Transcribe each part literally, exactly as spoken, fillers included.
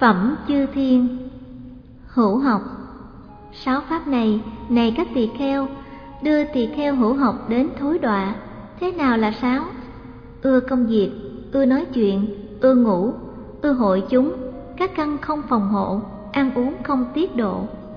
Phẩm chư thiên. Hữu học. Sáu pháp này, này các tỳ kheo, đưa tỳ kheo hữu học đến thối đọa. Thế nào là sáu? Ưa công việc, ưa nói chuyện, ưa ngủ, ưa hội chúng, các căn không phòng hộ, ăn uống không tiết độ.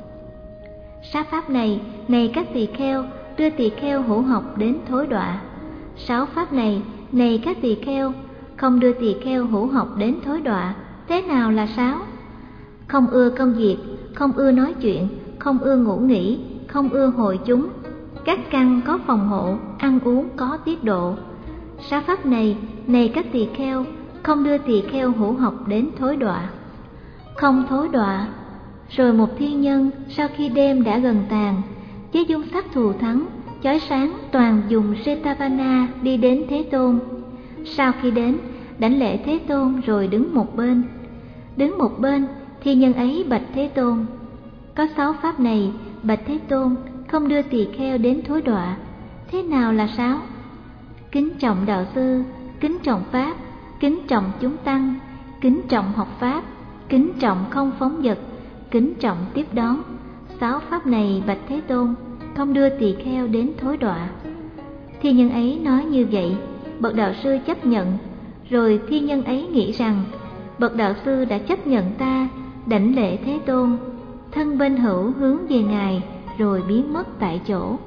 Sáu pháp này, này các tỳ kheo, đưa tỳ kheo hữu học đến thối đọa. Sáu pháp này, này các tỳ kheo, không đưa tỳ kheo hữu học đến thối đọa. Thế nào là sáu? Không ưa công việc, không ưa nói chuyện, không ưa ngủ nghỉ, không ưa hội chúng, các căn có phòng hộ, ăn uống có tiết độ. Sáu pháp này, này các tỳ kheo, không đưa tỳ kheo hữu học đến thối đọa. Không thối đọa. Rồi một thiên nhân sau khi đêm đã gần tàn, với dung sắc thù thắng, chói sáng, toàn dùng Jetavana đi đến Thế Tôn. Sau khi đến, đảnh lễ Thế Tôn rồi đứng một bên. Đứng một bên, thiên nhân ấy bạch Thế Tôn: có sáu pháp này, bạch Thế Tôn, không đưa tỳ kheo đến thối đọa. Thế nào là sáu? Kính trọng đạo sư, kính trọng pháp, kính trọng chúng tăng, kính trọng học pháp, kính trọng không phóng dật, kính trọng tiếp đón. Sáu pháp này bạch Thế Tôn, không đưa tỳ kheo đến thối đọa. Thiên nhân ấy nói như vậy, bậc đạo sư chấp nhận. Rồi thiên nhân ấy nghĩ rằng bậc đạo sư đã chấp nhận ta, đảnh lễ Thế Tôn, thân bên hữu hướng về ngài, rồi biến mất tại chỗ.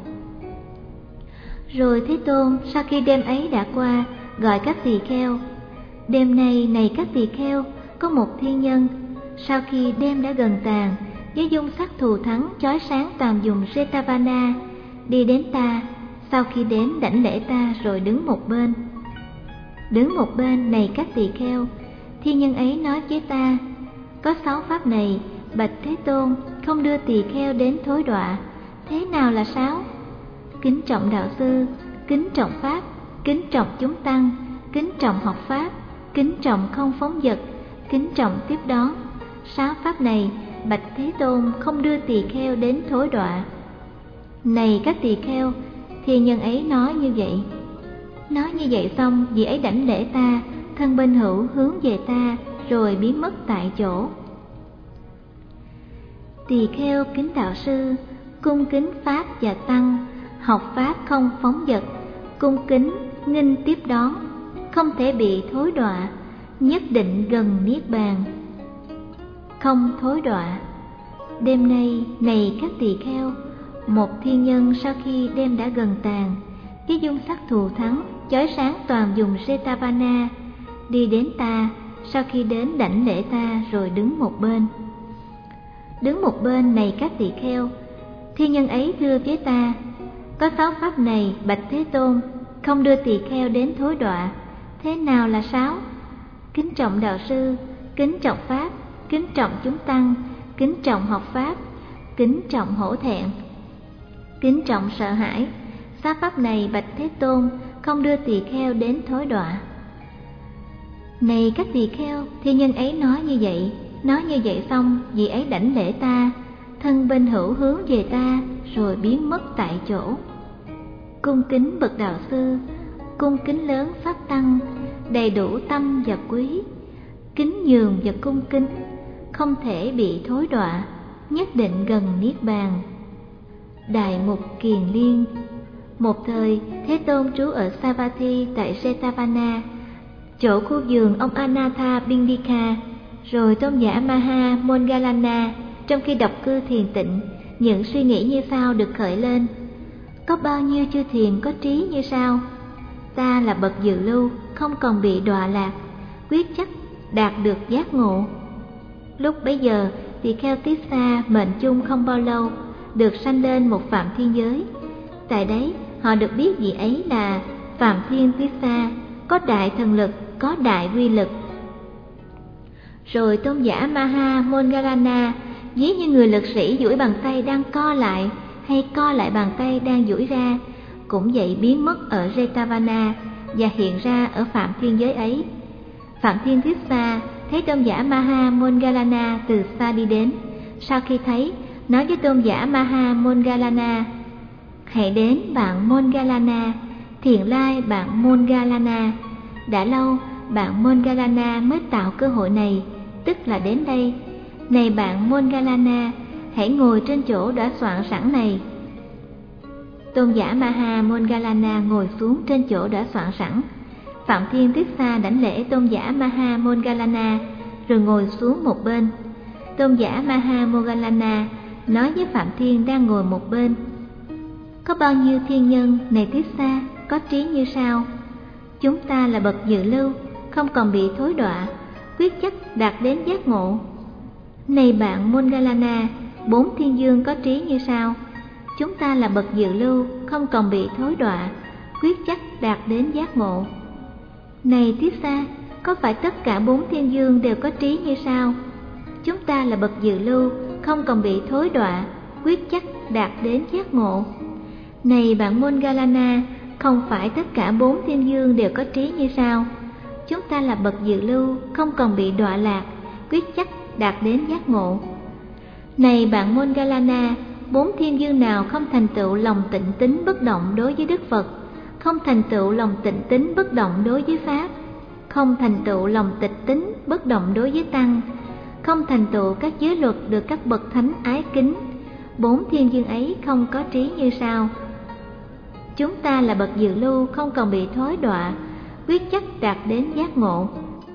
Rồi Thế Tôn sau khi đêm ấy đã qua, gọi các tỳ kheo: đêm nay, này các tỳ kheo, có một thiên nhân sau khi đêm đã gần tàn, với dung sắc thù thắng, chói sáng, toàn dùng Jetavana đi đến ta. Sau khi đến, đảnh lễ ta rồi đứng một bên. Đứng một bên, này các tỳ kheo, thiên nhân ấy nói với ta: có sáu pháp này, bạch Thế Tôn, không đưa tỳ kheo đến thối đọa. Thế nào là sáu? Kính trọng đạo sư, kính trọng pháp, kính trọng chúng tăng, kính trọng học pháp, kính trọng không phóng dật, kính trọng tiếp đón. Sáu pháp này, bạch Thế Tôn, không đưa tỳ kheo đến thối đọa. Này các tỳ kheo, thiên nhân ấy nói như vậy. Nói như vậy xong, vị ấy đảnh lễ ta, thân bên hữu hướng về ta, rồi biến mất tại chỗ. Tỳ kheo kính đạo sư, cung kính pháp và tăng, học pháp không phóng dật, cung kính nghinh tiếp đón, không thể bị thối đọa, nhất định gần niết bàn. Không thối đọa. Đêm nay, này các tỳ kheo, một thiên nhân sau khi đêm đã gần tàn, với dung sắc thù thắng, chói sáng, toàn dùng Jetavana đi đến ta. Sau khi đến, đảnh lễ ta rồi đứng một bên. Đứng một bên, này các tỳ kheo, thiên nhân ấy thưa với ta: có sáu pháp này, bạch Thế Tôn, không đưa tỳ kheo đến thối đọa. Thế nào là sáu? Kính trọng đạo sư, kính trọng pháp, kính trọng chúng tăng, kính trọng học pháp, kính trọng hổ thẹn, kính trọng sợ hãi. Sáu pháp này, bạch Thế Tôn, không đưa tỳ kheo đến thối đọa. Này các tỳ kheo, thiên nhân ấy nói như vậy. Nói như vậy xong, vị ấy đảnh lễ ta, thân bên hữu hướng về ta, rồi biến mất tại chỗ. Cung kính bậc đạo sư, cung kính lớn pháp tăng, đầy đủ tâm và quý, kính nhường và cung kính, không thể bị thối đọa, nhất định gần niết bàn. Đại mục Kiền Liên. Một thời, Thế Tôn trú ở Savatthi tại Jetavana, chỗ khu vườn ông Anatha Bindika. Rồi tôn giả Maha Moggallana trong khi độc cư thiền tịnh, những suy nghĩ như sau được khởi lên: có bao nhiêu chư thiền có trí như sau? Ta là bậc dự lưu, không còn bị đọa lạc, quyết chắc đạt được giác ngộ. Lúc bấy giờ, tỳ kheo Tissa mệnh chung không bao lâu được sanh lên một Phạm Thiên giới. Tại đấy, họ được biết vị ấy là Phạm Thiên Tissa, có đại thần lực, có đại uy lực. Rồi tôn giả Maha Moggallana ví như người lực sĩ duỗi bàn tay đang co lại, hay co lại bàn tay đang duỗi ra, cũng vậy biến mất ở Jetavana và hiện ra ở Phạm Thiên giới ấy. Phạm Thiên Tissa thấy tôn giả Maha Moggallana từ xa đi đến. Sau khi thấy, nói với tôn giả Maha Moggallana: hãy đến bạn Moggallana, thiện lai bạn Moggallana. Đã lâu, bạn Moggallana mới tạo cơ hội này. tức là đến đây. Này bạn Moggallana, hãy ngồi trên chỗ đã soạn sẵn này. Tôn giả Maha Moggallana ngồi xuống trên chỗ đã soạn sẵn. Phạm Thiên Tiết Xa đảnh lễ tôn giả Maha Moggallana rồi ngồi xuống một bên. Tôn giả Maha Moggallana nói với Phạm Thiên đang ngồi một bên: có bao nhiêu thiên nhân này Tiết Xa có trí như sau? Chúng ta là bậc dự lưu, không còn bị thối đọa, quyết chắc đạt đến giác ngộ. Này bạn Moggallana, bốn thiên dương có trí như sau? Chúng ta là bậc dự lưu, không còn bị thối đọa, quyết chắc đạt đến giác ngộ. Này Tiết Xa, có phải tất cả bốn thiên dương đều có trí như sau? Chúng ta là bậc dự lưu, không còn bị thối đọa, quyết chắc đạt đến giác ngộ. Này bạn Moggallana, không phải tất cả bốn thiên dương đều có trí như sau? Chúng ta là bậc dự lưu, không còn bị đọa lạc, quyết chắc đạt đến giác ngộ. Này bạn Moggallana, bốn thiên dương nào không thành tựu lòng tịnh tín bất động đối với Đức Phật, không thành tựu lòng tịnh tín bất động đối với Pháp, không thành tựu lòng tịch tín bất động đối với Tăng, không thành tựu các giới luật được các bậc thánh ái kính, bốn thiên dương ấy không có trí như sau? Chúng ta là bậc dự lưu, không còn bị thối đọa, quyết chắc đạt đến giác ngộ.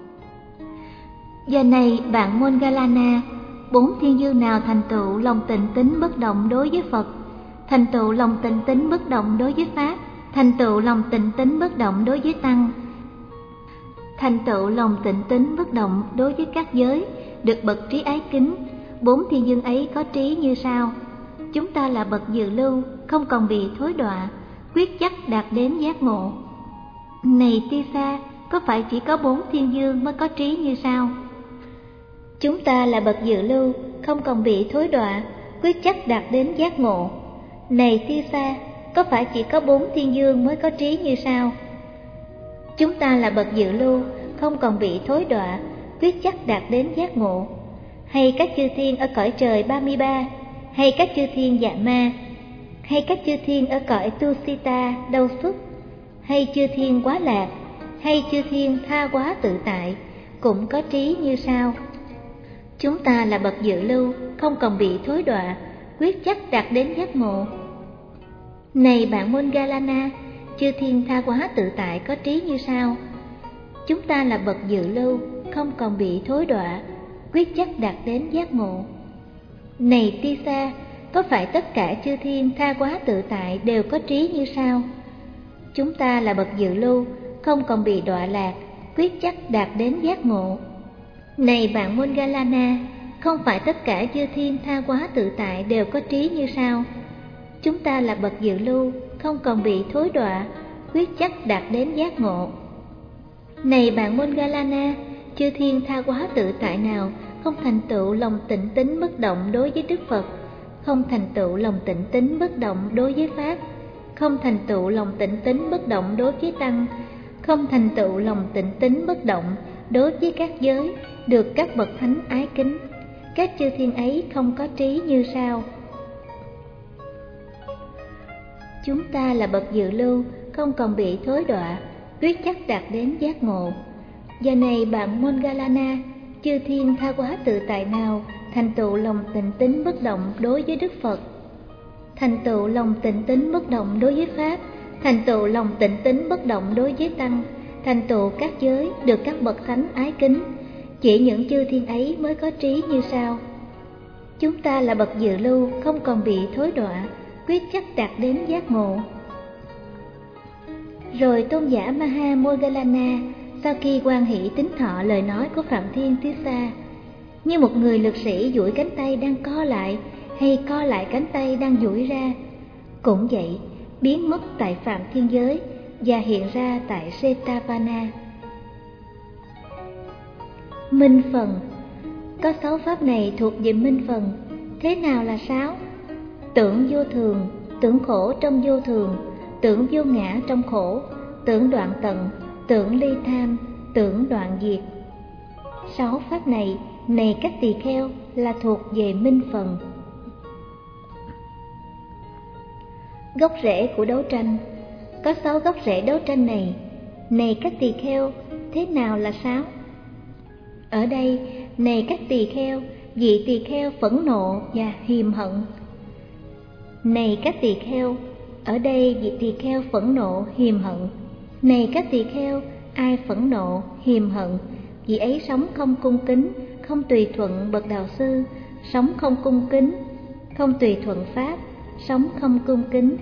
Giờ này bạn Moggallana, bốn thiên dương nào thành tựu lòng tịnh tín bất động đối với Phật, thành tựu lòng tịnh tín bất động đối với Pháp, thành tựu lòng tịnh tín bất động đối với Tăng, thành tựu lòng tịnh tín bất động đối với các giới được bậc trí ái kính, bốn thiên dương ấy có trí như sau? Chúng ta là bậc dự lưu, không còn bị thối đọa, quyết chắc đạt đến giác ngộ. Này Ti Sa, có phải chỉ có bốn thiên dương mới có trí như sau? Chúng ta là bậc dự lưu, không còn bị thối đọa, quyết chắc đạt đến giác ngộ. Này Ti Sa, có phải chỉ có bốn thiên dương mới có trí như sau? Chúng ta là bậc dự lưu, không còn bị thối đọa, quyết chắc đạt đến giác ngộ. Hay các chư thiên ở cõi trời ba mươi ba, hay các chư thiên Dạ Ma, hay các chư thiên ở cõi Tusita Đâu Xuất, hay chư thiên Quá Lạc, hay chư thiên Tha Quá Tự Tại, cũng có trí như sau? Chúng ta là bậc dự lưu, không còn bị thối đọa, quyết chắc đạt đến giác ngộ. Này bạn Moggallana, chư thiên Tha Quá Tự Tại có trí như sau? Chúng ta là bậc dự lưu, không còn bị thối đọa, quyết chắc đạt đến giác ngộ. Này Ti Sa, có phải tất cả chư thiên Tha Quá Tự Tại đều có trí như sau? Chúng ta là bậc dự lưu, không còn bị đọa lạc, quyết chắc đạt đến giác ngộ. Này bạn Moggallana, không phải tất cả chư thiên Tha Quá Tự Tại đều có trí như sau? Chúng ta là bậc dự lưu, không còn bị thối đọa, quyết chắc đạt đến giác ngộ. Này bạn Moggallana, chư thiên Tha Quá Tự Tại nào không thành tựu lòng tịnh tín bất động đối với Đức Phật, không thành tựu lòng tịnh tín bất động đối với Pháp, không thành tựu lòng tịnh tín bất động đối với Tăng, không thành tựu lòng tịnh tín bất động đối với các giới được các bậc thánh ái kính, các chư thiên ấy không có trí như sau? Chúng ta là bậc dự lưu, không còn bị thối đọa, quyết chắc đạt đến giác ngộ. Giờ này bạn Moggallana, chư thiên Tha Quá Tự Tại nào thành tựu lòng tịnh tín bất động đối với Đức Phật, thành tựu lòng tịnh tín bất động đối với Pháp, thành tựu lòng tịnh tín bất động đối với Tăng, thành tựu các giới được các bậc thánh ái kính, chỉ những chư thiên ấy mới có trí như sau? Chúng ta là bậc dự lưu, không còn bị thối đọa, quyết chắc đạt đến giác ngộ. Rồi tôn giả Maha Moggallana sau khi hoan hỷ tín thọ lời nói của Phạm Thiên Tiết Xa, như một người lực sĩ duỗi cánh tay đang co lại, hay co lại cánh tay đang duỗi ra, cũng vậy biến mất tại Phạm Thiên Giới và hiện ra tại Setavana. Minh phần. Có sáu pháp này thuộc về minh phần. Thế nào là sáu? Tưởng vô thường, tưởng khổ trong vô thường, tưởng vô ngã trong khổ, tưởng đoạn tận, tưởng ly tham, tưởng đoạn diệt. Sáu pháp này, này các tỳ kheo, là thuộc về minh phần. Gốc rễ của đấu tranh. Có sáu gốc rễ đấu tranh này, này các tỳ kheo, thế nào là sáu? Ở đây này các tỳ kheo, vị tỳ kheo phẫn nộ và hiềm hận. Này các tỳ kheo, ở đây vị tỳ kheo phẫn nộ hiềm hận. Này các tỳ kheo, ai phẫn nộ hiềm hận, vị ấy sống không cung kính, không tùy thuận bậc đạo sư, sống không cung kính, không tùy thuận pháp, sống không cung kính,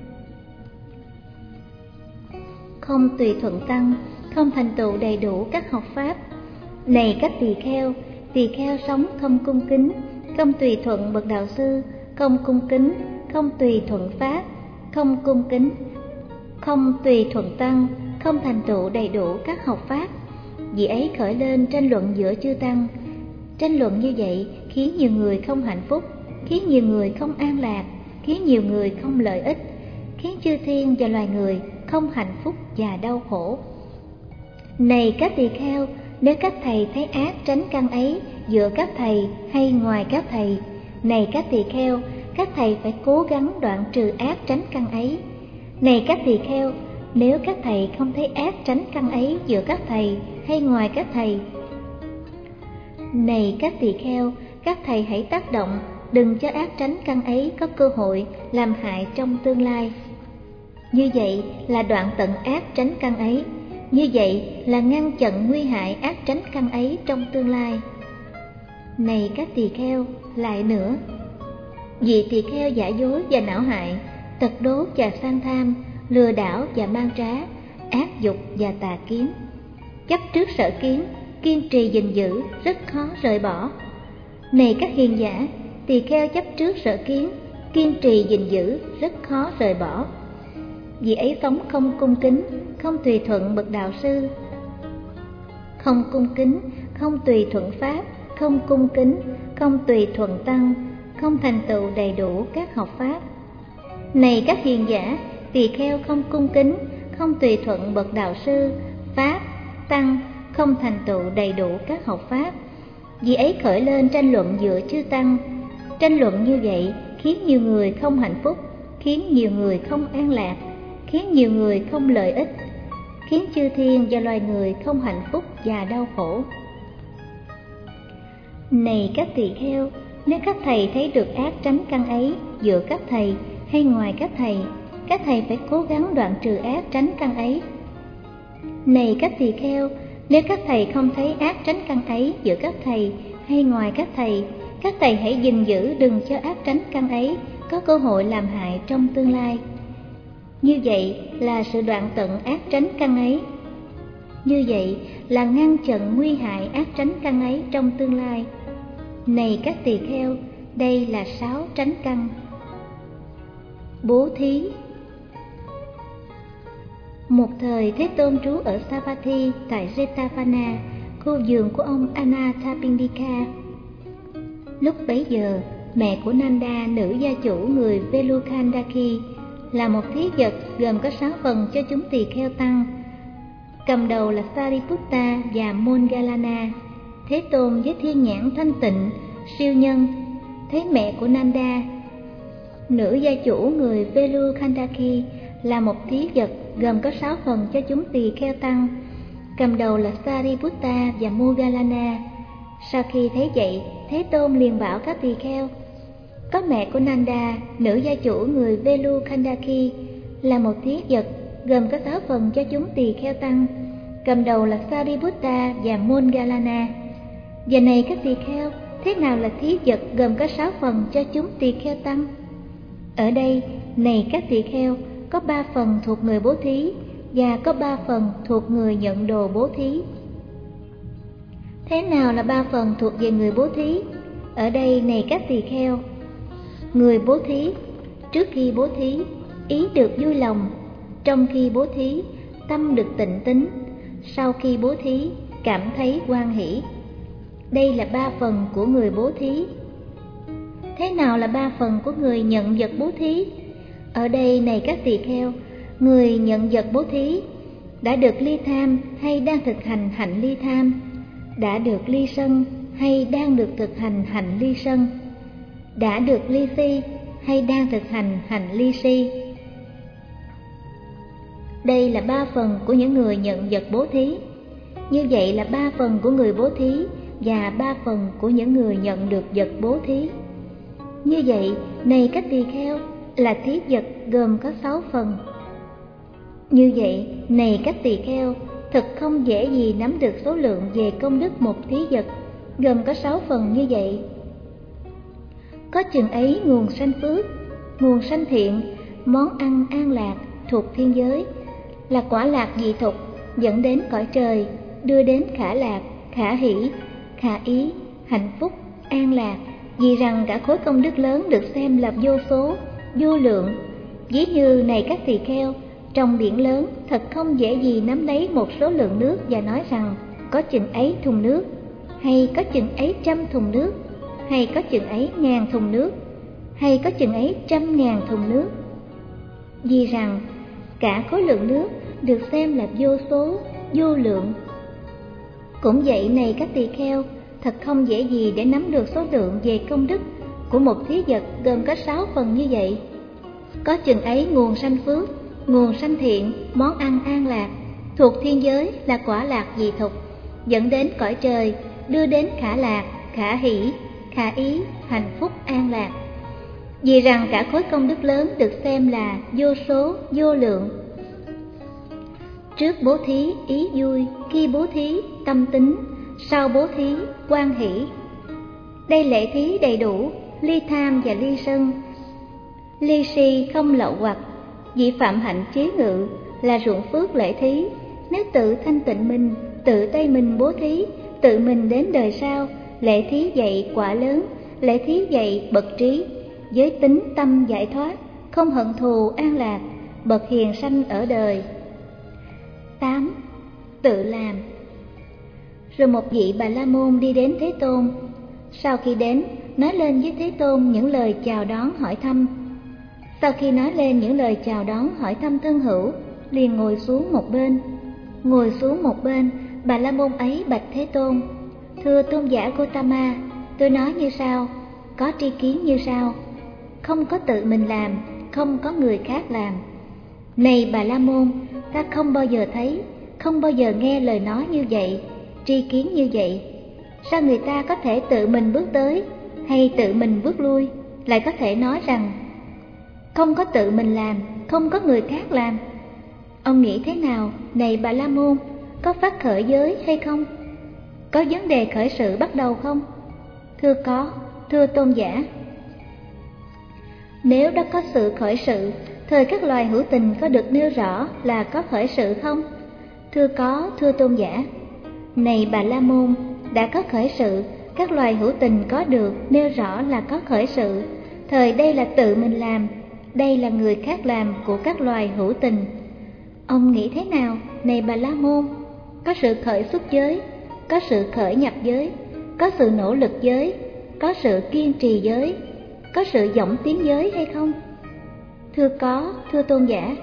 không tùy thuận tăng, không thành tựu đầy đủ các học pháp. Này các tỳ kheo, tỳ kheo sống không cung kính, không tùy thuận bậc đạo sư, không cung kính, không tùy thuận pháp, không cung kính, không tùy thuận tăng, không thành tựu đầy đủ các học pháp. Vị ấy khởi lên tranh luận giữa chư tăng. Tranh luận như vậy khiến nhiều người không hạnh phúc, khiến nhiều người không an lạc, khiến nhiều người không lợi ích, khiến chư thiên và loài người không hạnh phúc và đau khổ. Này các tỳ kheo, nếu các thầy thấy ác tránh căn ấy giữa các thầy hay ngoài các thầy, này các tỳ kheo, các thầy phải cố gắng đoạn trừ ác tránh căn ấy. Này các tỳ kheo, nếu các thầy không thấy ác tránh căn ấy giữa các thầy hay ngoài các thầy, này các tỳ kheo, các thầy hãy tác động, đừng cho ác tránh căn ấy có cơ hội làm hại trong tương lai. Như vậy là đoạn tận ác tránh căn ấy, như vậy là ngăn chặn nguy hại ác tránh căn ấy trong tương lai. Này các tỳ kheo, lại nữa, vị tỳ kheo giả dối và não hại, tật đố và sang tham, lừa đảo và mang trá, ác dục và tà kiến, chấp trước sở kiến, kiên trì gìn giữ, rất khó rời bỏ. Này các hiền giả, tỳ kheo chấp trước sở kiến, kiên trì gìn giữ, rất khó rời bỏ. Vì ấy sống không cung kính, không tùy thuận bậc đạo sư, không cung kính, không tùy thuận pháp, không cung kính, không tùy thuận tăng, không thành tựu đầy đủ các học pháp. Này các hiền giả, tỳ kheo không cung kính, không tùy thuận bậc đạo sư, pháp, tăng, không thành tựu đầy đủ các học pháp. Vì ấy khởi lên tranh luận giữa chư tăng. Tranh luận như vậy khiến nhiều người không hạnh phúc, khiến nhiều người không an lạc, khiến nhiều người không lợi ích, khiến chư thiên và loài người không hạnh phúc và đau khổ. Này các tỳ kheo, nếu các thầy thấy được ác tránh căn ấy giữa các thầy hay ngoài các thầy, các thầy phải cố gắng đoạn trừ ác tránh căn ấy. Này các tỳ kheo, nếu các thầy không thấy ác tránh căn ấy giữa các thầy hay ngoài các thầy, các thầy hãy gìn giữ đừng cho ác tránh căn ấy có cơ hội làm hại trong tương lai. Như vậy là sự đoạn tận ác tránh căn ấy. Như vậy là ngăn chặn nguy hại ác tránh căn ấy trong tương lai. Này các tỳ kheo, đây là sáu tránh căn. Bố thí. Một thời Thế Tôn trú ở Savatthi tại Jetavana, khu vườn của ông Anathapindika. Lúc bấy giờ, mẹ của Nanda, nữ gia chủ người Velukandaki, là một thí vật gồm có sáu phần cho chúng tỳ kheo tăng. Cầm đầu là Sariputta và Moggallana. Thế Tôn với thiên nhãn thanh tịnh, siêu nhân, thấy mẹ của Nanda, nữ gia chủ người Velukandaki, là một thí vật gồm có sáu phần cho chúng tỳ kheo tăng. Cầm đầu là Sariputta và Moggallana. Sau khi thấy vậy, Thế Tôn liền bảo các tỳ kheo: có mẹ của Nanda, nữ gia chủ người Velukandaki, là một thí vật gồm có sáu phần cho chúng tỳ kheo tăng. Cầm đầu là Sariputta và Moggallana. Giờ này các tỳ kheo, thế nào là thí vật gồm có sáu phần cho chúng tỳ kheo tăng? Ở đây, này các tỳ kheo, có ba phần thuộc người bố thí và có ba phần thuộc người nhận đồ bố thí. Thế nào là ba phần thuộc về người bố thí? Ở đây, này các tỳ kheo, người bố thí, trước khi bố thí, ý được vui lòng; trong khi bố thí, tâm được tịnh tín; sau khi bố thí, cảm thấy hoan hỷ. Đây là ba phần của người bố thí. Thế nào là ba phần của người nhận vật bố thí? Ở đây, này các tỳ kheo, người nhận vật bố thí đã được ly tham hay đang thực hành hạnh ly tham, đã được ly sân hay đang được thực hành hạnh ly sân, đã được ly si hay đang thực hành hành ly si. Đây là ba phần của những người nhận vật bố thí. Như vậy là ba phần của người bố thí và ba phần của những người nhận được vật bố thí. Như vậy, này các tỳ kheo, là thí vật gồm có sáu phần. Như vậy, này các tỳ kheo, thật không dễ gì nắm được số lượng về công đức một thí vật gồm có sáu phần như vậy. Có chừng ấy nguồn sanh phước, nguồn sanh thiện, món ăn an lạc thuộc thiên giới, là quả lạc dị thục, dẫn đến cõi trời, đưa đến khả lạc, khả hỷ, khả ý, hạnh phúc, an lạc. Vì rằng cả khối công đức lớn được xem là vô số, vô lượng. Ví như này các tỳ kheo, trong biển lớn thật không dễ gì nắm lấy một số lượng nước và nói rằng có chừng ấy thùng nước, hay có chừng ấy trăm thùng nước, hay có chừng ấy ngàn thùng nước, hay có chừng ấy trăm ngàn thùng nước. Vì rằng cả khối lượng nước được xem là vô số, vô lượng. Cũng vậy này các tỳ kheo, thật không dễ gì để nắm được số lượng về công đức của một thí vật gồm có sáu phần như vậy. Có chừng ấy nguồn sanh phước, nguồn sanh thiện, món ăn an lạc thuộc thiên giới, là quả lạc dị thục, dẫn đến cõi trời, đưa đến khả lạc, khả hỷ, khả ý, hạnh phúc, an lạc. Vì rằng cả khối công đức lớn được xem là vô số, vô lượng. Trước bố thí ý vui, khi bố thí tâm tính, sau bố thí quan hỷ. Đây lễ thí đầy đủ, ly tham và ly sân, ly si không lậu hoặc, vị phạm hạnh chế ngự, là ruộng phước lễ thí. Nếu tự thanh tịnh mình, tự tay mình bố thí, tự mình đến đời sau, lễ thí dạy quả lớn, lễ thí dạy bậc trí, giới tính tâm giải thoát, không hận thù an lạc, bậc hiền sanh ở đời. tám. Tự làm. Rồi một vị Bà La Môn đi đến Thế Tôn. Sau khi đến, nói lên với Thế Tôn những lời chào đón hỏi thăm. Sau khi nói lên những lời chào đón hỏi thăm thân hữu, liền ngồi xuống một bên. Ngồi xuống một bên, Bà La Môn ấy bạch Thế Tôn: Thưa tôn giả Gotama, tôi nói như sau, có tri kiến như sau: không có tự mình làm, không có người khác làm. Này Bà La Môn, ta không bao giờ thấy, không bao giờ nghe lời nói như vậy, tri kiến như vậy. Sao người ta có thể tự mình bước tới, hay tự mình bước lui, lại có thể nói rằng không có tự mình làm, không có người khác làm? Ông nghĩ thế nào, này Bà La Môn, có phát khởi giới hay không? Có vấn đề khởi sự bắt đầu không? Thưa có, thưa tôn giả. Nếu đã có sự khởi sự, thời các loài hữu tình có được nêu rõ là có khởi sự không? Thưa có, thưa tôn giả. Này Bà La Môn, đã có khởi sự, các loài hữu tình có được nêu rõ là có khởi sự, thời đây là tự mình làm, đây là người khác làm của các loài hữu tình. Ông nghĩ thế nào, này Bà La Môn? Có sự khởi xuất giới, có sự khởi nhập giới, có sự nỗ lực giới, có sự kiên trì giới, có sự dõng tiến giới hay không? Thưa có, thưa tôn giả.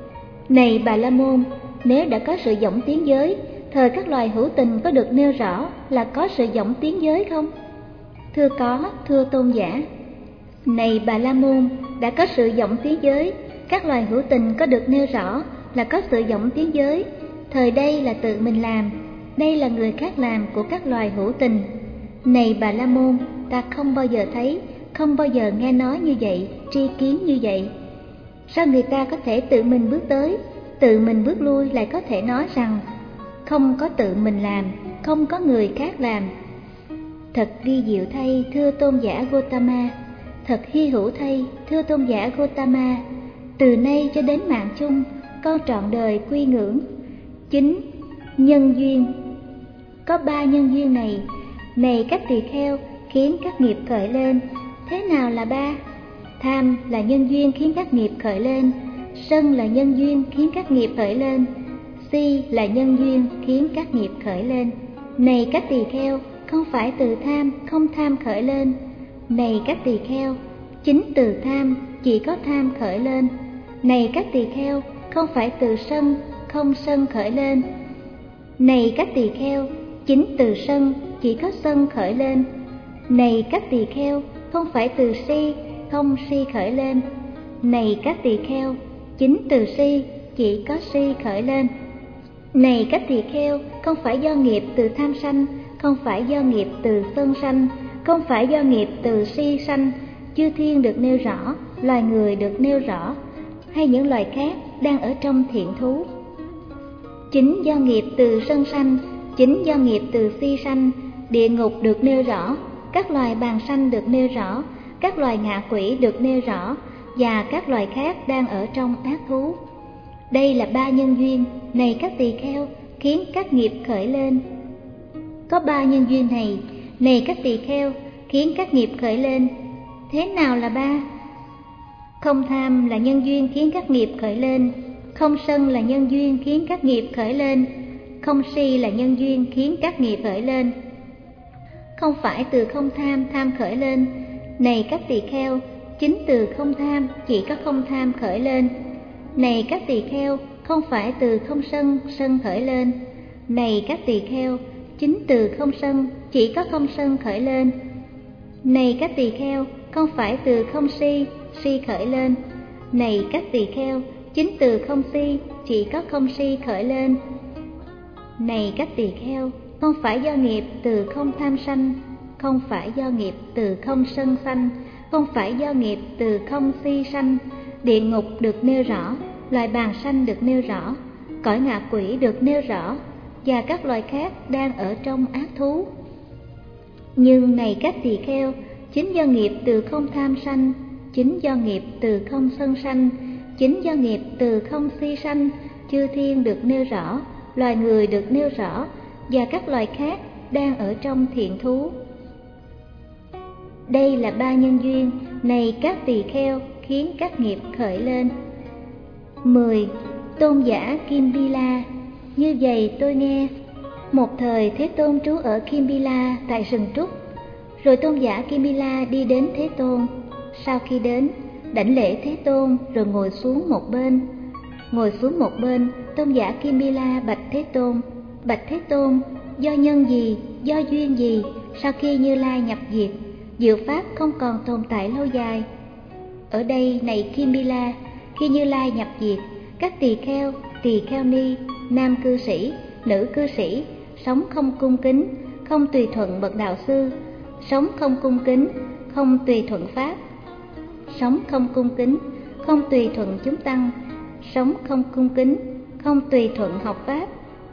Này Bà La Môn, nếu đã có sự dõng tiến giới, thời các loài hữu tình có được nêu rõ là có sự dõng tiến giới không? Thưa có, thưa tôn giả. Này Bà La Môn, đã có sự dõng tiến giới, các loài hữu tình có được nêu rõ là có sự dõng tiến giới, thời đây là tự mình làm, đây là người khác làm của các loài hữu tình. Này Bà La Môn, ta không bao giờ thấy, không bao giờ nghe nói như vậy, tri kiến như vậy. Sao người ta có thể tự mình bước tới, tự mình bước lui, lại có thể nói rằng không có tự mình làm, không có người khác làm? Thật vi diệu thay, thưa tôn giả Gotama, thật hy hữu thay, thưa tôn giả Gotama. Từ nay cho đến mạng chung, con trọn đời quy ngưỡng. Chính nhân duyên. Có ba nhân duyên này, này các tỳ kheo, khiến các nghiệp khởi lên. Thế nào là ba? Tham là nhân duyên khiến các nghiệp khởi lên, sân là nhân duyên khiến các nghiệp khởi lên, si là nhân duyên khiến các nghiệp khởi lên. Này các tỳ kheo, không phải từ tham, không tham khởi lên. Này các tỳ kheo, chính từ tham, chỉ có tham khởi lên. Này các tỳ kheo, không phải từ sân, không sân khởi lên. Này các tỳ kheo, chính từ sân, chỉ có sân khởi lên. Này các tỳ kheo, không phải từ si, không si khởi lên. Này các tỳ kheo, chính từ si, chỉ có si khởi lên. Này các tỳ kheo, không phải do nghiệp từ tham sanh, không phải do nghiệp từ sân sanh, không phải do nghiệp từ si sanh. Chư thiên được nêu rõ, loài người được nêu rõ, hay những loài khác đang ở trong thiện thú. Chính do nghiệp từ sân sanh, chính do nghiệp từ si sanh, địa ngục được nêu rõ, các loài bàng sanh được nêu rõ, các loài ngạ quỷ được nêu rõ, và các loài khác đang ở trong ác thú. Đây là ba nhân duyên, này các tỳ kheo, khiến các nghiệp khởi lên. Có ba nhân duyên này, này các tỳ kheo, khiến các nghiệp khởi lên. Thế nào là ba? Không tham là nhân duyên khiến các nghiệp khởi lên, không sân là nhân duyên khiến các nghiệp khởi lên, không si là nhân duyên khiến các nghiệp khởi lên. Không phải từ không tham tham khởi lên, này các tỳ kheo, chính từ không tham chỉ có không tham khởi lên. Này các tỳ kheo, không phải từ không sân sân khởi lên. Này các tỳ kheo, chính từ không sân chỉ có không sân khởi lên. Này các tỳ kheo, không phải từ không si si khởi lên. Này các tỳ kheo, chính từ không si chỉ có không si khởi lên. Này các tỳ kheo, không phải do nghiệp từ không tham sanh, không phải do nghiệp từ không sân sanh, không phải do nghiệp từ không si sanh. Địa ngục được nêu rõ, loài bàng sanh được nêu rõ, cõi ngạ quỷ được nêu rõ, và các loài khác đang ở trong ác thú. Nhưng này các tỳ kheo, chính do nghiệp từ không tham sanh, chính do nghiệp từ không sân sanh, chính do nghiệp từ không si sanh, chư thiên được nêu rõ, loài người được nêu rõ, và các loài khác đang ở trong thiện thú. Đây là ba nhân duyên, này các tỳ kheo, khiến các nghiệp khởi lên. mười. Tôn giả Kimbila. Như vậy tôi nghe, một thời Thế Tôn trú ở Kimbila tại rừng trúc. Rồi tôn giả Kimbila đi đến Thế Tôn. Sau khi đến, đảnh lễ Thế Tôn rồi ngồi xuống một bên. Ngồi xuống một bên, tôn giả Kimbila bạch Thế Tôn: Bạch Thế Tôn, do nhân gì, do duyên gì, sau khi Như Lai nhập diệt, diệu pháp không còn tồn tại lâu dài? Ở đây này Kimbila, khi Như Lai nhập diệt, các tỳ kheo, tỳ kheo ni, nam cư sĩ, nữ cư sĩ sống không cung kính, không tùy thuận bậc đạo sư, sống không cung kính, không tùy thuận pháp, sống không cung kính, không tùy thuận chúng tăng, sống không cung kính, không tùy thuận học pháp,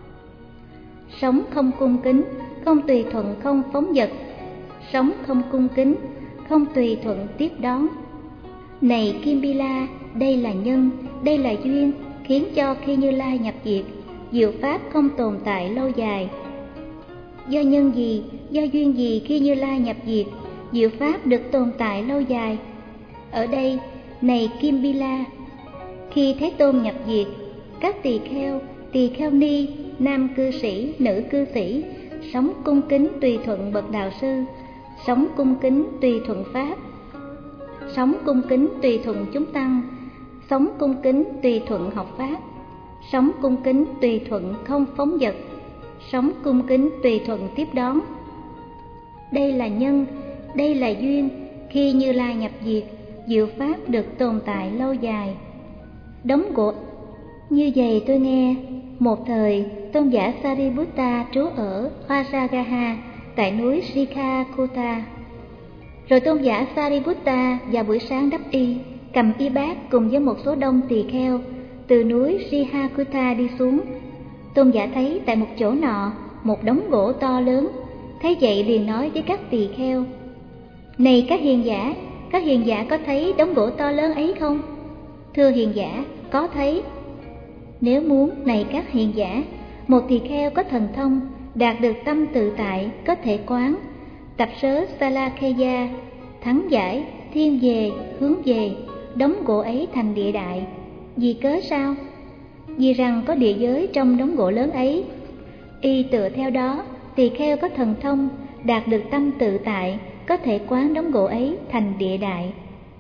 sống không cung kính, không tùy thuận không phóng dật, sống không cung kính, không tùy thuận tiếp đón. Này Kimbila, đây là nhân, đây là duyên, khiến cho khi Như Lai nhập diệt, diệu pháp không tồn tại lâu dài. Do nhân gì, do duyên gì khi Như Lai nhập diệt, diệu pháp được tồn tại lâu dài? Ở đây, này Kimbila, khi Thế Tôn nhập diệt, các tỳ kheo, tỳ kheo ni, nam cư sĩ, nữ cư sĩ sống cung kính tùy thuận bậc đạo sư, sống cung kính tùy thuận pháp, sống cung kính tùy thuận chúng tăng, sống cung kính tùy thuận học pháp, sống cung kính tùy thuận không phóng dật, sống cung kính tùy thuận tiếp đón. Đây là nhân, đây là duyên, khi Như Lai nhập diệt, diệu pháp được tồn tại lâu dài. Đống gỗ. Như vậy tôi nghe, một thời tôn giả Sariputta trú ở Vajragaha tại núi Sikhakuta. Rồi tôn giả Sariputta vào buổi sáng đắp y, cầm y bát cùng với một số đông tỳ kheo từ núi Sikhakuta đi xuống. Tôn giả thấy tại một chỗ nọ một đống gỗ to lớn, thấy vậy liền nói với các tỳ kheo: Này các hiền giả, các hiền giả có thấy đống gỗ to lớn ấy không? Thưa hiền giả, có thấy. Nếu muốn, này các hiền giả, một tỳ kheo có thần thông, đạt được tâm tự tại, có thể quán tập sớ Salakheya, thắng giải, thiên về, hướng về, đống gỗ ấy thành địa đại. Vì cớ sao? Vì rằng có địa giới trong đống gỗ lớn ấy. Y tựa theo đó, tỳ kheo có thần thông, đạt được tâm tự tại, có thể quán đống gỗ ấy thành địa đại.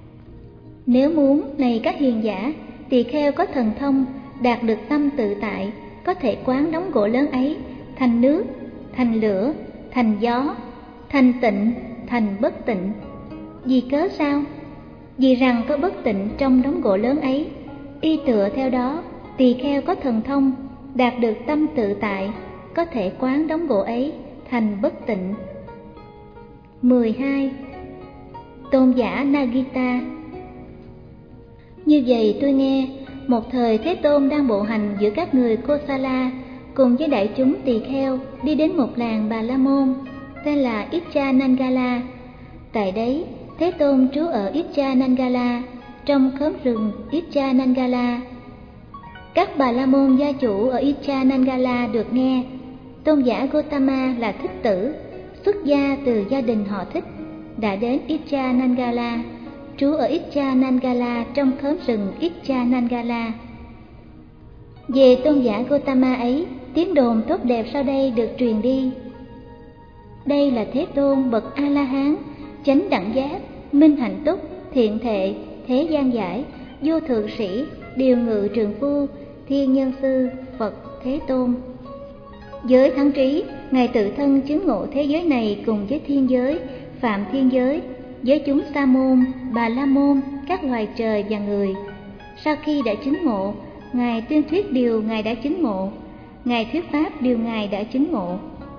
Nếu muốn, này các hiền giả, tỳ kheo có thần thông, đạt được tâm tự tại, có thể quán đống gỗ lớn ấy thành nước, thành lửa, thành gió, thành tịnh, thành bất tịnh. Vì cớ sao? Vì rằng có bất tịnh trong đống gỗ lớn ấy. Y tựa theo đó, tỳ kheo có thần thông, đạt được tâm tự tại, có thể quán đống gỗ ấy thành bất tịnh. mười hai. Tôn giả Nagita. Như vậy tôi nghe, một thời Thế Tôn đang bộ hành giữa các người Kosala cùng với đại chúng tỳ kheo đi đến một làng Bà La Môn tên là Ichanangala. Tại đấy, Thế Tôn trú ở Ichanangala, trong khóm rừng Ichanangala. Các Bà La Môn gia chủ ở Ichanangala được nghe tôn giả Gotama là Thích Tử, xuất gia từ gia đình họ Thích, đã đến Ichanangala, trú ở Ichanangala trong khóm rừng Ichanangala. Về tôn giả Gotama ấy, tiếng đồn tốt đẹp sau đây được truyền đi. Đây là Thế Tôn bậc A-la-hán, chánh đẳng giác, minh hạnh túc, thiện thệ, thế gian giải, vô thượng sĩ, điều ngự trường phu, thiên nhân sư, Phật Thế Tôn. Với thắng trí, Ngài tự thân chứng ngộ thế giới này cùng với thiên giới, phạm thiên giới, với chúng sa môn, Bà La Môn, các loài trời và người. Sau khi đã chứng ngộ, Ngài tuyên thuyết điều Ngài đã chứng ngộ, Ngài thuyết pháp điều Ngài đã chứng ngộ.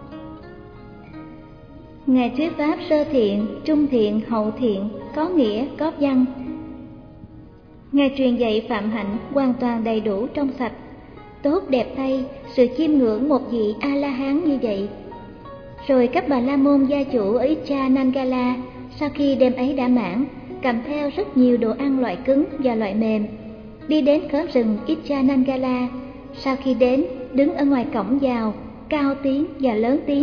Ngài thuyết pháp sơ thiện, trung thiện, hậu thiện, có nghĩa, có văn. Ngài truyền dạy phạm hạnh hoàn toàn đầy đủ trong sạch. Tốt đẹp thay sự chiêm ngưỡng một vị A-la-hán như vậy. Rồi các Bà La Môn gia chủ ở Ichanangala sau khi đêm ấy đã mãn, cầm theo rất nhiều đồ ăn loại cứng và loại mềm, đi đến khóm rừng Ichanangala. Sau khi đến, đứng ở ngoài cổng vào, cao tiếng và lớn tiếng.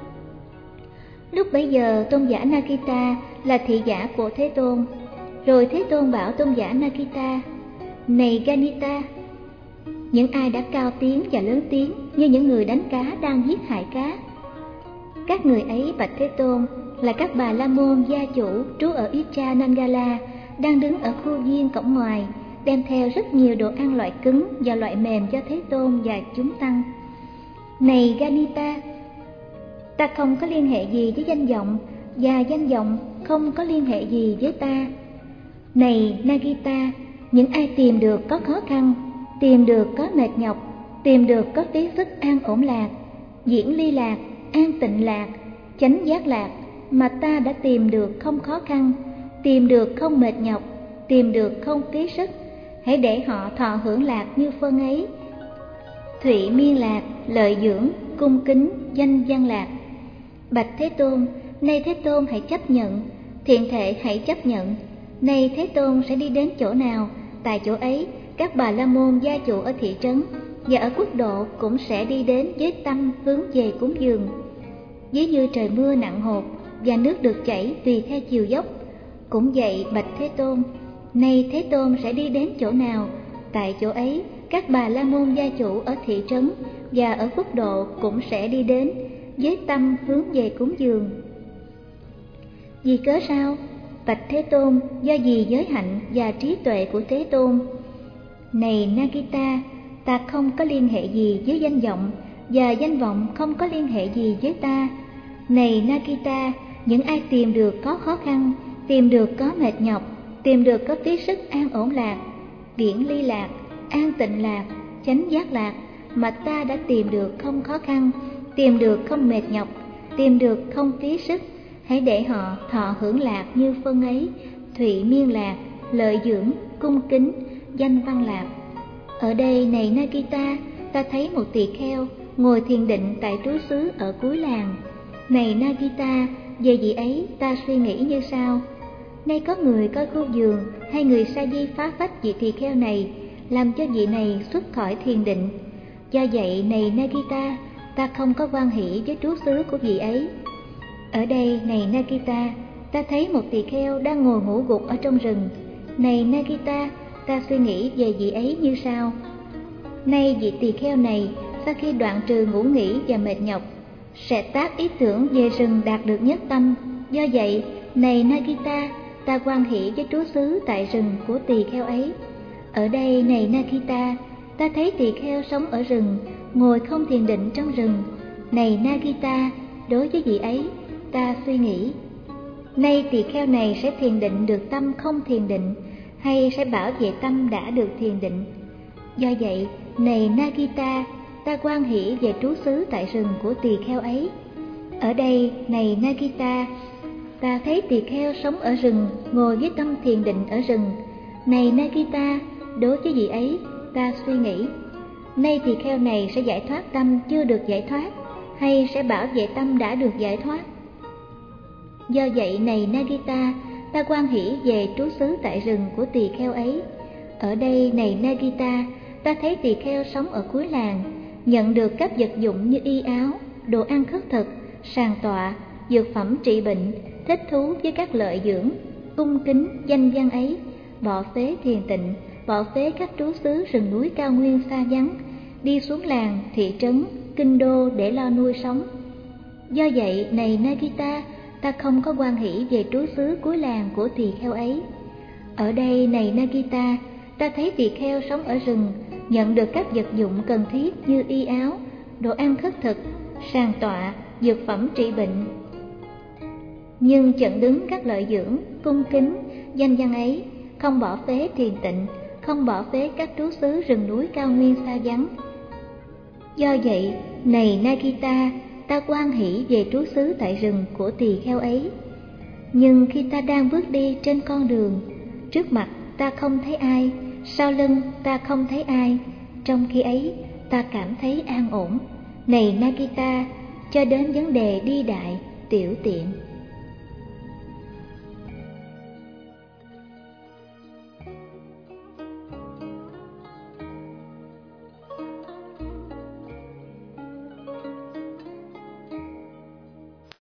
Lúc bấy giờ tôn giả Nagita là thị giả của Thế Tôn. Rồi Thế Tôn bảo tôn giả Nagita: Này Ganita, những ai đã cao tiếng và lớn tiếng như những người đánh cá đang giết hại cá? Các người ấy bạch Thế Tôn là các Bà La Môn gia chủ trú ở Ichanangala, đang đứng ở khu viên cổng ngoài, đem theo rất nhiều đồ ăn loại cứng và loại mềm cho Thế Tôn và chúng tăng. Này Ganita, ta không có liên hệ gì với danh vọng, và danh vọng không có liên hệ gì với ta. Này Nagita, những ai tìm được có khó khăn, tìm được có mệt nhọc, tìm được có tí sức an ổn lạc, diễn ly lạc, an tịnh lạc, chánh giác lạc, mà ta đã tìm được không khó khăn, tìm được không mệt nhọc, tìm được không phí sức, hãy để họ thọ hưởng lạc như phân ấy. Thụy miên lạc, lợi dưỡng, cung kính, danh văn lạc. Bạch Thế Tôn, nay Thế Tôn hãy chấp nhận, thiện thệ hãy chấp nhận. Nay Thế Tôn sẽ đi đến chỗ nào, tại chỗ ấy các Bà La Môn gia chủ ở thị trấn và ở quốc độ cũng sẽ đi đến với tâm hướng về cúng dường. Ví như trời mưa nặng hột và nước được chảy tùy theo chiều dốc, cũng vậy bạch Thế Tôn, nay Thế Tôn sẽ đi đến chỗ nào, tại chỗ ấy các Bà La Môn gia chủ ở thị trấn và ở quốc độ cũng sẽ đi đến với tâm hướng về cúng dường. Vì cớ sao? Bạch Thế Tôn, do vì giới hạnh và trí tuệ của Thế Tôn. Này Nagita, ta không có liên hệ gì với danh vọng, và danh vọng không có liên hệ gì với ta. Này Nagita, những ai tìm được có khó khăn, tìm được có mệt nhọc, tìm được có tí sức an ổn lạc, viễn ly lạc, an tịnh lạc, chánh giác lạc, mà ta đã tìm được không khó khăn, tìm được không mệt nhọc, tìm được không phí sức, hãy để họ thọ hưởng lạc như phân ấy. Thụy miên lạc, lợi dưỡng, cung kính, danh văn lạc. Ở đây này Nagita, ta thấy một tỳ kheo ngồi thiền định tại trú xứ ở cuối làng. Này Nagita, về vị ấy ta suy nghĩ như sau: nay có người coi khu vườn hay người sa di phá phách vị tỳ kheo này, làm cho vị này xuất khỏi thiền định. Do vậy này Nagita, ta không có hoan hỷ với trú xứ của vị ấy. Ở đây này Nagita, ta thấy một tỳ kheo đang ngồi ngủ gục ở trong rừng. Này Nagita, ta suy nghĩ về vị ấy như sau: nay vị tỳ kheo này sau khi đoạn trừ ngủ nghỉ và mệt nhọc, sẽ tác ý tưởng về rừng đạt được nhất tâm. Do vậy này Nagita, ta hoan hỷ với trú xứ tại rừng của tỳ kheo ấy. Ở đây này Nagita, ta thấy tỳ kheo sống ở rừng, ngồi không thiền định trong rừng. Này Nagita, đối với vị ấy ta suy nghĩ: nay tỳ kheo này sẽ thiền định được tâm không thiền định, hay sẽ bảo vệ tâm đã được thiền định. Do vậy này Nagita, ta hoan hỷ về trú xứ tại rừng của tỳ kheo ấy. Ở đây, này Nagita, ta thấy tỳ kheo sống ở rừng, ngồi với tâm thiền định ở rừng. Này Nagita, đối với vị ấy, ta suy nghĩ, nay tỳ kheo này sẽ giải thoát tâm chưa được giải thoát, hay sẽ bảo vệ tâm đã được giải thoát. Do vậy, này Nagita, ta hoan hỷ về trú xứ tại rừng của tỳ kheo ấy. Ở đây, này Nagita, ta thấy tỳ kheo sống ở cuối làng, nhận được các vật dụng như y áo, đồ ăn khất thực, sàn tọa, dược phẩm trị bệnh, thích thú với các lợi dưỡng, cung kính danh văn ấy, bỏ phế thiền tịnh, bỏ phế các trú xứ rừng núi cao nguyên xa vắng, đi xuống làng, thị trấn, kinh đô để lo nuôi sống. Do vậy, này Nagita, ta không có hoan hỷ về trú xứ cuối làng của tỳ kheo ấy. Ở đây, này Nagita, ta thấy tỳ kheo sống ở rừng, nhận được các vật dụng cần thiết như y áo, đồ ăn khất thực, sàn tọa, dược phẩm trị bệnh, nhưng chận đứng các lợi dưỡng, cung kính danh văn ấy, không bỏ phế thiền tịnh, không bỏ phế các trú xứ rừng núi cao nguyên xa vắng. Do vậy, này Nagita, ta hoan hỷ về trú xứ tại rừng của tỳ kheo ấy. Nhưng khi ta đang bước đi trên con đường, trước mặt ta không thấy ai, sau lưng ta không thấy ai, trong khi ấy ta cảm thấy an ổn. Này Nagita, cho đến vấn đề đi đại, tiểu tiện,